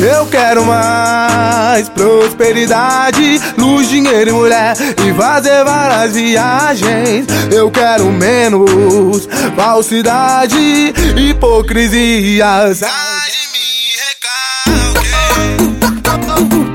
Eu quero mais prosperidade, luz, dinheiro e mulher, e fazer várias viagens. Eu quero menos falsidade, hipocrisia. Sai de mim, recalque.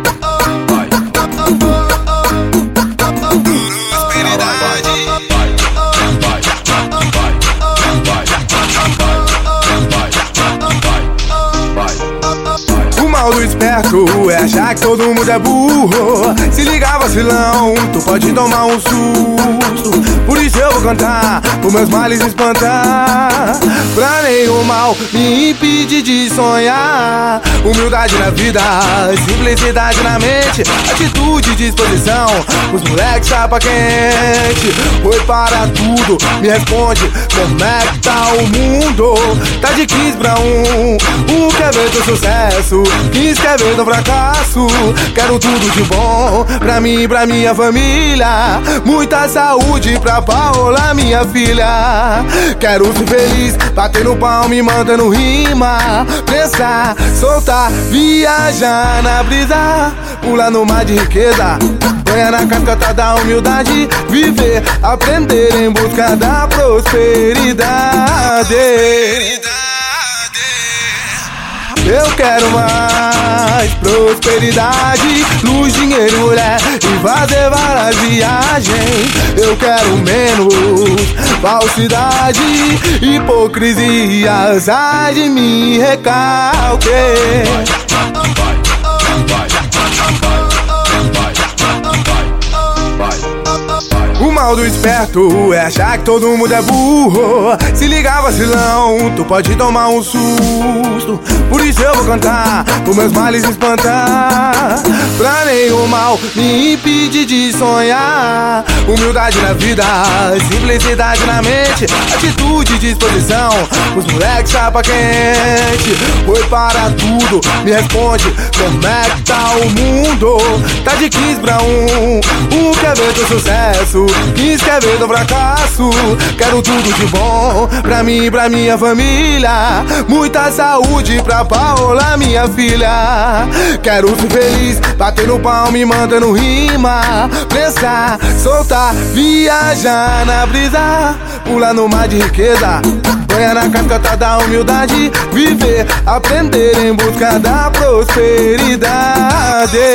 O mal do esperto é achar que todo mundo é burro. Se ligar, vacilão, tu pode tomar um susto. Por isso eu vou cantar, os meus males espantar, pra nenhum mal me impedir de sonhar. Humildade na vida, simplicidade na mente, atitude e disposição, os moleques chapa quente. Oi para tudo, me responde, como é que tá o mundo? Tá de 15 pra 1, quer ver teu sucesso, 15 quer ver teu fracasso. Quero tudo de bom pra mim e pra minha família, muita saúde pra Paola, minha filha. Quero ser feliz, bater no palmo e mantendo rima, pensar, soltar, viajar na brisa, pular no mar de riqueza, banhar na cascata da humildade, viver, aprender em busca da prosperidade. Eu quero mais prosperidade, luz, dinheiro e mulher, e fazer várias viagens. Eu quero menos falsidade, hipocrisia. Sai de mim, recalque. O mal do esperto é achar que todo mundo é burro. Se ligar, vacilão, tu pode tomar um susto. Por isso eu vou cantar, os meus males espantar, pra nenhum mal me impedir de sonhar. Humildade na vida, simplicidade na mente, atitude e disposição, os moleques chapa quente. Oi para tudo, me responde, como é que tá o mundo? Tá de 15 pra 1, quer ver teu sucesso, 15 quer ver teu fracasso. Quero tudo de bom pra mim e pra minha família, muita saúde pra Paola, minha filha. Quero ser feliz, bater no palmo e mantendo rima, pensar, soltar, viajar na brisa, pular no mar de riqueza, banhar na cascata da humildade, viver, aprender em busca da prosperidade.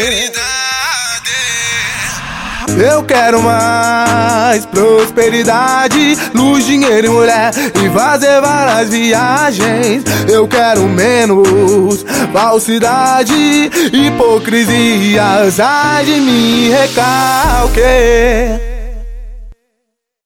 Eu quero mais prosperidade, luz, dinheiro e mulher, e fazer várias viagens. Eu quero menos falsidade, hipocrisia. Sai de mim, recalque.